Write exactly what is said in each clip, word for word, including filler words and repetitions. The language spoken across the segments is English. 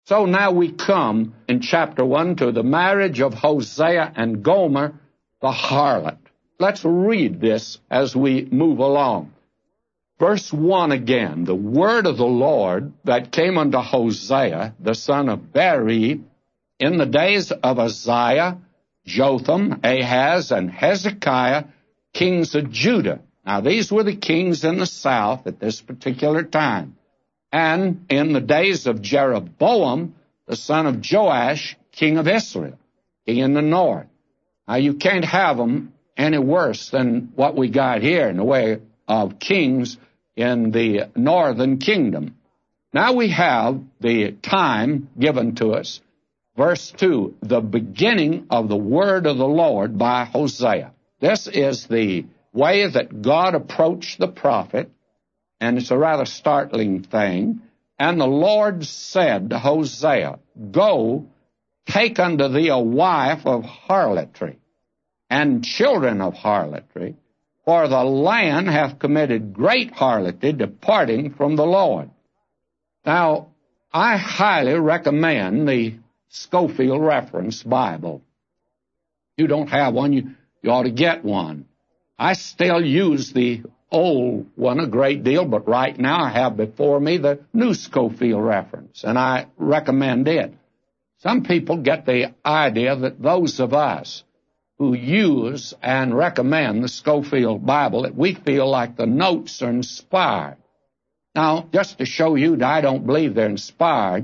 So now we come in chapter one to the marriage of Hosea and Gomer, the harlot. Let's read this as we move along. Verse one again, the word of the Lord that came unto Hosea, the son of Beeri, in the days of Uzziah, Jotham, Ahaz, and Hezekiah, kings of Judah. Now these were the kings in the south at this particular time. And in the days of Jeroboam, the son of Joash, king of Israel, king in the north. Now you can't have them any worse than what we got here in the way of kings in the northern kingdom. Now we have the time given to us. Verse two, the beginning of the word of the Lord by Hosea. This is the way that God approached the prophet, and it's a rather startling thing. And the Lord said to Hosea, Go, take unto thee a wife of harlotry, and children of harlotry, for the land hath committed great harlotry, departing from the Lord. Now, I highly recommend the Scofield Reference Bible. You don't have one, you, you ought to get one. I still use the old one a great deal, but right now I have before me the new Scofield Reference, and I recommend it. Some people get the idea that those of us who use and recommend the Scofield Bible, that we feel like the notes are inspired. Now, just to show you that I don't believe they're inspired,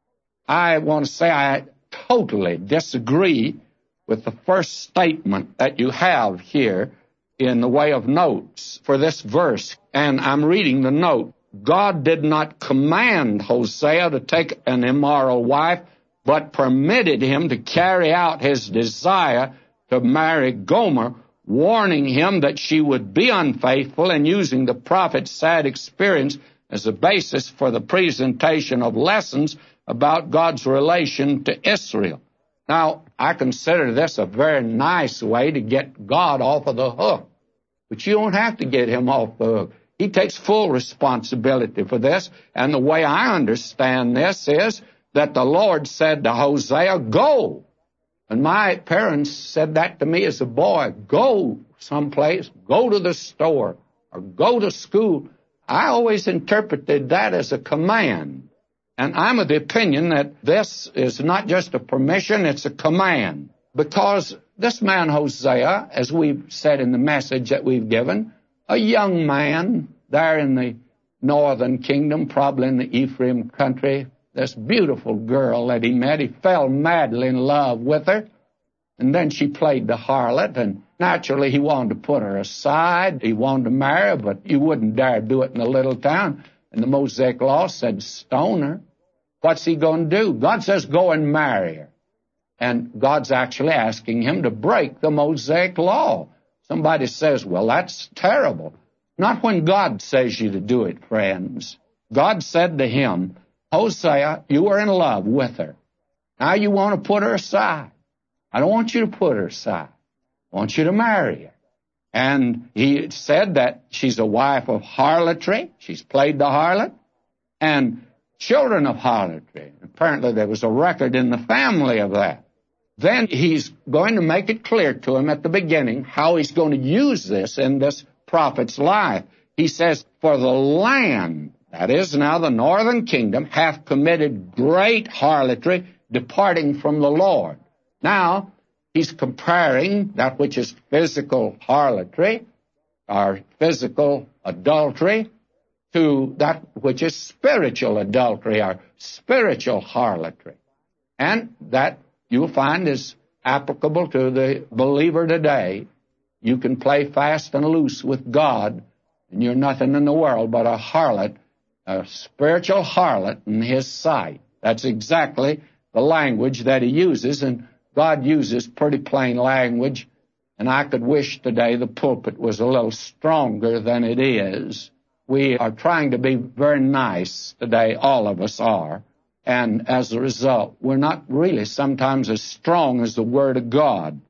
I want to say I totally disagree with the first statement that you have here in the way of notes for this verse. And I'm reading the note. God did not command Hosea to take an immoral wife, but permitted him to carry out his desire to marry Gomer, warning him that she would be unfaithful, and using the prophet's sad experience as a basis for the presentation of lessons about God's relation to Israel. Now, I consider this a very nice way to get God off of the hook. But you don't have to get him off the hook. He takes full responsibility for this. And the way I understand this is that the Lord said to Hosea, Go. And my parents said that to me as a boy. Go someplace. Go to the store. Or go to school. I always interpreted that as a command. And I'm of the opinion that this is not just a permission, it's a command. Because this man Hosea, as we've said in the message that we've given, a young man there in the northern kingdom, probably in the Ephraim country, this beautiful girl that he met, he fell madly in love with her. And then she played the harlot, and naturally he wanted to put her aside. He wanted to marry her, but you wouldn't dare do it in a little town. And the Mosaic law said, stone her. What's he going to do? God says, go and marry her. And God's actually asking him to break the Mosaic law. Somebody says, well, that's terrible. Not when God says you to do it, friends. God said to him, Hosea, you are in love with her. Now you want to put her aside. I don't want you to put her aside. I want you to marry her. And he said that she's a wife of harlotry. She's played the harlot. And children of harlotry. Apparently there was a record in the family of that. Then he's going to make it clear to him at the beginning how he's going to use this in this prophet's life. He says, for the land, that is now the northern kingdom, hath committed great harlotry, departing from the Lord. Now, he's comparing that which is physical harlotry, or physical adultery, to that which is spiritual adultery, or spiritual harlotry. And that you'll find is applicable to the believer today. You can play fast and loose with God, and you're nothing in the world but a harlot, a spiritual harlot in his sight. That's exactly the language that he uses, and God uses pretty plain language, and I could wish today the pulpit was a little stronger than it is. We are trying to be very nice today, all of us are, and as a result, we're not really sometimes as strong as the Word of God.